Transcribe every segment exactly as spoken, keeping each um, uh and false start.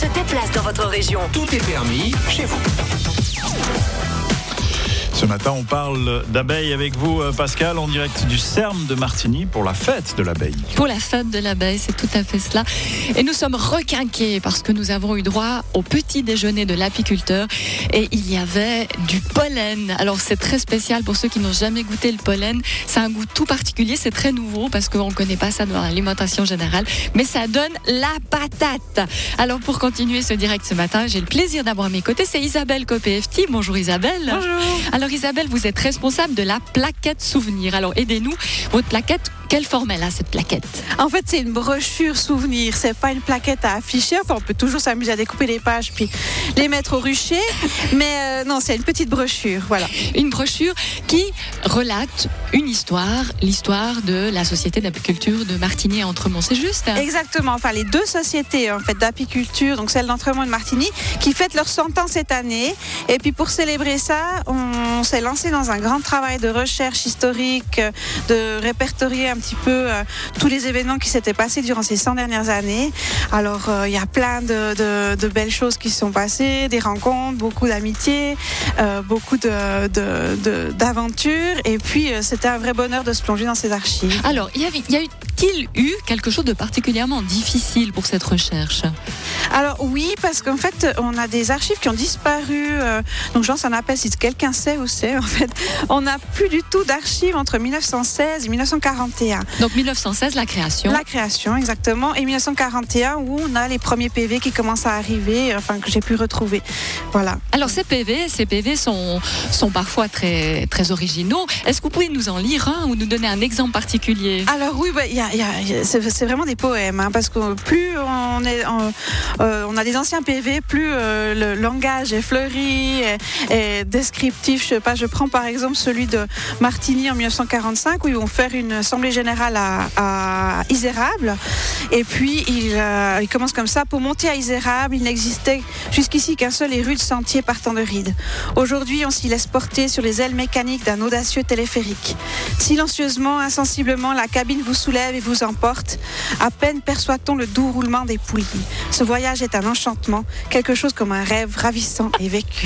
se déplace dans votre région. Tout est permis chez vous. Ce matin, on parle d'abeilles avec vous, Pascal, en direct du CERM de Martigny pour la fête de l'abeille. Pour la fête de l'abeille, c'est tout à fait cela. Et nous sommes requinqués parce que nous avons eu droit au petit déjeuner de l'apiculteur et il y avait du pollen. Alors c'est très spécial pour ceux qui n'ont jamais goûté le pollen. C'est un goût tout particulier, c'est très nouveau parce qu'on ne connaît pas ça dans l'alimentation générale, mais ça donne la patate. Alors pour continuer ce direct ce matin, j'ai le plaisir d'avoir à mes côtés, c'est Isabelle Copé-Efti. Bonjour Isabelle. Bonjour. Alors Isabelle, vous êtes responsable de la plaquette souvenir. Alors aidez-nous, votre plaquette, quelle forme elle a cette plaquette? En fait, c'est une brochure souvenir. C'est pas une plaquette à afficher. Enfin, on peut toujours s'amuser à découper les pages puis les mettre au rucher. Mais euh, non, c'est une petite brochure. Voilà. Une brochure qui relate une histoire, l'histoire de la société d'apiculture de Martigny et Entremont. C'est juste? Exactement. Enfin, les deux sociétés en fait d'apiculture, donc celle d'Entremont et de Martigny, qui fêtent leurs cent ans cette année. Et puis pour célébrer ça, on s'est lancé dans un grand travail de recherche historique, de répertorier un petit peu euh, tous les événements qui s'étaient passés durant ces cent dernières années. Alors, il euh, y a plein de, de, de belles choses qui se sont passées, des rencontres, beaucoup d'amitié, euh, beaucoup de, de, de, d'aventures. Et puis, euh, c'était un vrai bonheur de se plonger dans ces archives. Alors, il y, avait, y a eu-il eu quelque chose de particulièrement difficile pour cette recherche? Alors oui, parce qu'en fait, on a des archives qui ont disparu. Euh, donc, je lance un appel si quelqu'un sait où c'est. En fait, on n'a plus du tout d'archives entre mille neuf cent seize et mille neuf cent quarante et un. Donc mille neuf cent seize, la création. La création, exactement. Et mille neuf cent quarante et un, où on a les premiers P V qui commencent à arriver, enfin que j'ai pu retrouver. Voilà. Alors ces P V, ces P V sont sont parfois très très originaux. Est-ce que vous pouvez nous en lire un ou nous donner un exemple particulier? Alors oui, bah, y a, y a, c'est, c'est vraiment des poèmes, hein, parce que plus on est, on, euh, on a des anciens P V, plus euh, le langage est fleuri, et, et descriptif. Je sais pas, je prends par exemple celui de Martigny en mille neuf cent quarante-cinq où ils vont faire une assemblée générale à, à Isérable. Et puis il, euh, il commence comme ça: pour monter à Isérable, il n'existait jusqu'ici qu'un seul et rude sentier partant de Rides. Aujourd'hui, on s'y laisse porter sur les ailes mécaniques d'un audacieux téléphérique. Silencieusement, insensiblement, la cabine vous soulève et vous emporte. À peine perçoit-on le doux roulement des poulies. Ce voyage est un enchantement, quelque chose comme un rêve ravissant et vécu.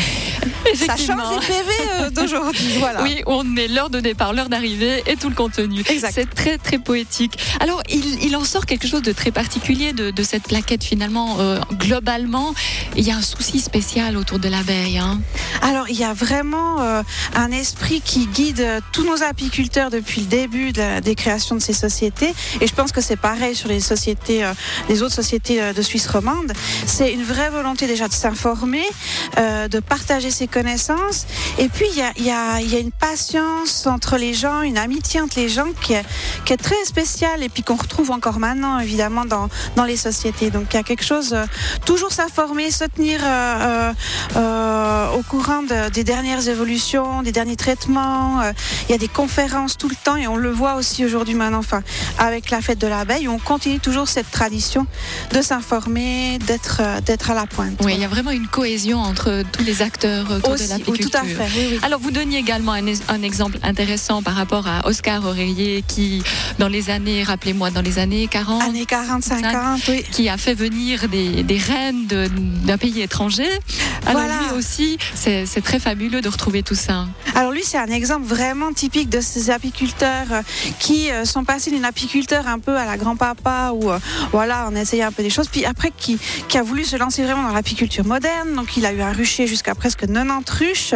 Ça change les P V euh, d'aujourd'hui. Voilà. Oui, on met l'heure de départ, l'heure d'arrivée et tout le contenu. Exact. C'est très très poétique. Alors, il, il en sort quelque chose de très particulier de, de cette plaquette finalement. Euh, globalement, il y a un souci spécial autour de l'abeille. Hein. Alors, il y a vraiment euh, un esprit qui guide euh, tous nos apiculteurs depuis le début de la, des créations de ces sociétés. Et je pense que c'est pareil sur les sociétés, euh, les autres sociétés euh, de Suisse romande. C'est une vraie volonté déjà de s'informer, euh, de partager ses connaissances. Et puis, il y a, il y a, il y a une patience entre les gens, une amitié entre les gens qui est, qui est très spéciale et puis qu'on retrouve encore maintenant, évidemment, dans, dans les sociétés. Donc, il y a quelque chose, euh, toujours s'informer, se tenir euh, euh, au courant de, des dernières évolutions, des derniers traitements. Euh, il y a des conférences tout le temps et on le voit aussi aujourd'hui maintenant, enfin, avec la fête de l'abeille, on continue toujours cette tradition de s'informer, d'être, euh, d'être à la pointe. Oui, il y a vraiment une cohésion entre tous les acteurs autour aussi, de l'apiculture. Oui, tout à fait, oui, oui. Alors, vous donniez également un, un exemple intéressant par rapport à Oscar Oreiller qui, dans les années, rappelez-moi, dans les années quarante, années quarante, cinquante, oui. qui a fait venir des, des reines de, d'un pays étranger. Alors voilà. Lui aussi, c'est, c'est très fabuleux de retrouver tout ça. Alors lui, c'est un exemple vraiment typique de ces apiculteurs qui sont passés d'une apiculteur un peu à la grand-papa où euh, voilà, on essayait un peu des choses, puis après qui, qui a voulu se lancer vraiment dans l'apiculture moderne. Donc il a eu un rucher jusqu'à presque quatre-vingt-dix ruches.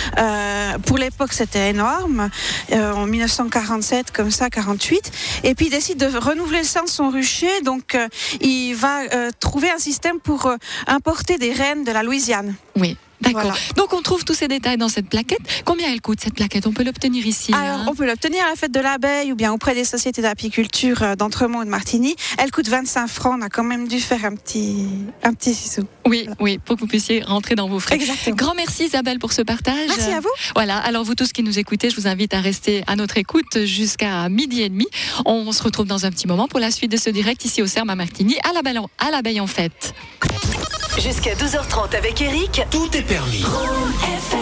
Euh, pour l'époque, c'était énorme. Euh, en mille neuf cent quarante-sept, comme ça, quarante-huit. Et puis il décide de renouveler le sein de son rucher. Donc euh, il va euh, trouver un système pour euh, importer des reines de la Louisiane. Oui. D'accord. Voilà. Donc on trouve tous ces détails dans cette plaquette. Combien elle coûte cette plaquette? On peut l'obtenir ici. Alors, hein on peut l'obtenir à la fête de l'abeille ou bien auprès des sociétés d'apiculture d'Entremont et de Martigny. Elle coûte vingt-cinq francs. On a quand même dû faire un petit, un petit sous. Oui, voilà. Oui, pour que vous puissiez rentrer dans vos frais. Exactement. Grand merci Isabelle pour ce partage. Merci à vous. Voilà. Alors vous tous qui nous écoutez, je vous invite à rester à notre écoute jusqu'à midi et demi. On se retrouve dans un petit moment pour la suite de ce direct ici au CERM à Martigny, à l'abeille en, à l'abeille en fête. Jusqu'à douze heures trente avec Eric. Tout est permis. F M.